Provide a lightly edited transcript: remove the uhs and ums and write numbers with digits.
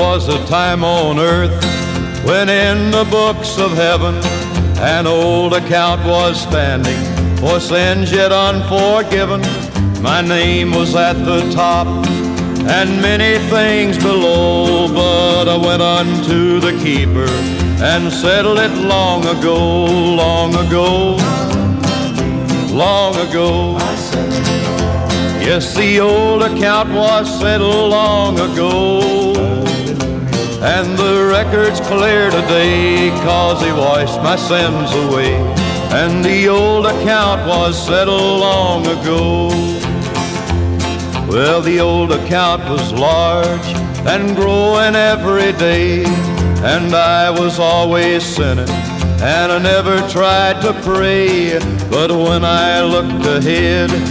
was a time on earth when in the books of heaven an old account was standing for sins yet unforgiven. My name was at the top and many things below, but I went unto the keeper and settled it long ago, long ago, long ago. Yes, the old account was settled long ago, and the record's clear today, 'cause he washed my sins away. And the old account was settled long ago. Well, the old account was large and growing every day, and I was always sinning, and I never tried to pray. But when I looked ahead,